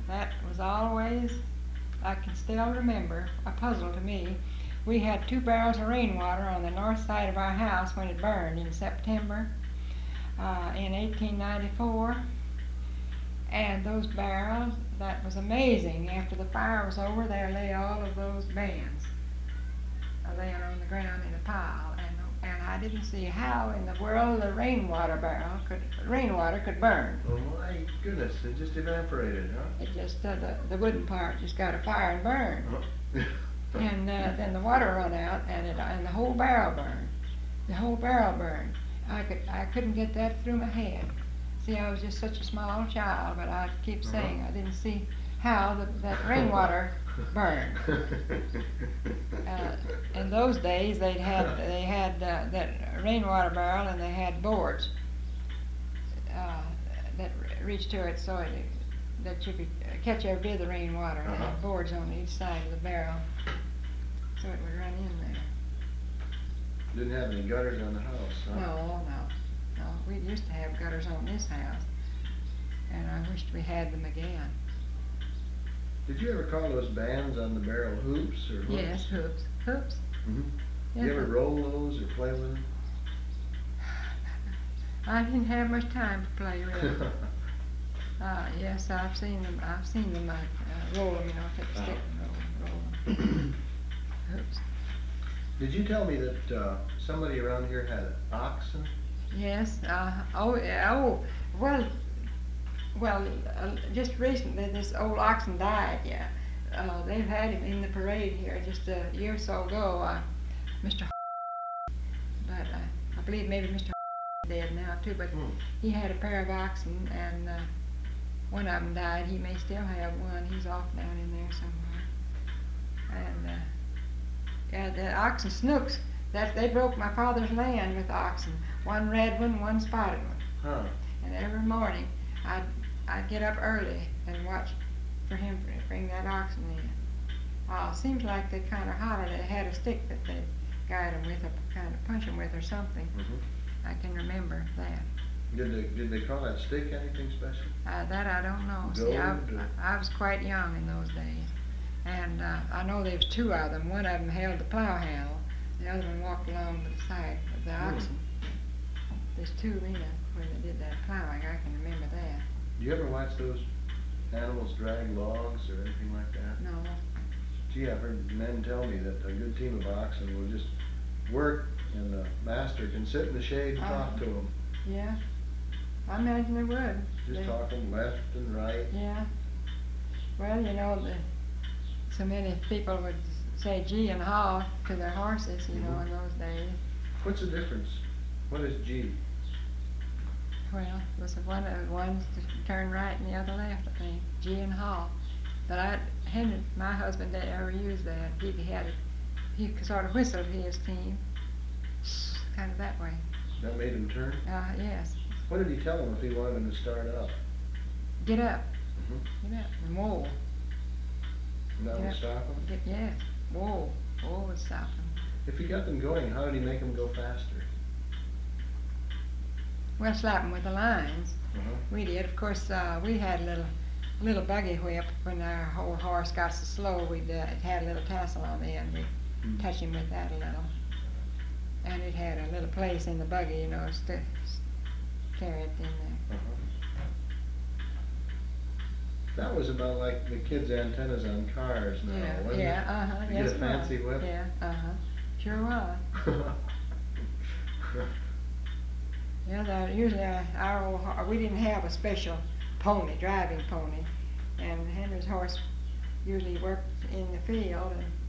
That was always, I can still remember, a puzzle to me. We had 2 barrels of rainwater on the north side of our house when it burned in September in 1894. And those barrels, that was amazing. After the fire was over, there lay all of those bands laying on the ground in a pile. And I didn't see how in the world the rainwater could burn. Oh my goodness, it just evaporated, huh? It just, the wooden part just got a fire and burned. Oh. And then the water run out, and the whole barrel burned. The whole barrel burned. I couldn't get that through my head. See, I was just such a small child, but I keep saying I didn't see how that rainwater burned. In those days, they had that rainwater barrel, and they had boards that reached to it so that you could catch every bit of the rainwater. They had boards on each side of the barrel, so it would run in there. Didn't have any gutters on the house, huh? No. We used to have gutters on this house, and I wished we had them again. Did you ever call those bands on the barrel hoops or hooks? Yes, hoops. Mm-hmm. Yes, You ever roll those or play with them? I didn't have much time to play with them. Yes, I've seen them roll them, take a stick and roll them. Hoops. Did you tell me that somebody around here had oxen? Yes. Well, just recently this old oxen died. Yeah. They've had him in the parade here just a year or so ago. Mr. But I believe maybe Mr. is dead now too. But he had a pair of oxen, and one of them died. He may still have one. He's off down in there somewhere. And yeah, the oxen snooks. They broke my father's land with oxen. One red one, one spotted one. Huh. And every morning I'd get up early and watch for him to bring that oxen in. Seems like they kind of hollered. They had a stick that they guide them with, or kind of punch them with, or something. Mm-hmm. I can remember that. Did they call that stick anything special? That I don't know. Gold, See, I was quite young in those days, and I know there was 2 of them. One of them held the plow handle. The other one walked along the side of the oxen. There's 2 when they did that plowing. I can remember that. Do you ever watch those animals drag logs or anything like that? No. Gee, I've heard men tell me that a good team of oxen will just work, and the master can sit in the shade and talk to them. Yeah. I imagine they would. Just talking left and right. Yeah. Well, so many people would say gee and haw to their horses, in those days. What's the difference? What is G? Well, it was one's to turn right and the other left, I think. G and haw. But my husband didn't ever use that. He sort of whistled his team, kind of that way. That made him turn? Yes. What did he tell him if he wanted him to start up? Get up. Mm-hmm. Get up. And whoa. And that would stop him? Yes. Whoa. Whoa would stop him. If he got them going, how did he make them go faster? Well, slap them with the lines. Uh-huh. We did. Of course, we had a little buggy whip. When our old horse got so slow, it had a little tassel on the end. We'd touch him with that a little. And it had a little place in the buggy, to carry it in there. Uh-huh. That was about like the kids' antennas on cars now, wasn't it? Yeah, You yes, get a fancy whip? Yeah, sure was. Yeah, usually our old we didn't have a special driving pony, and Henry's horse usually worked in the field, and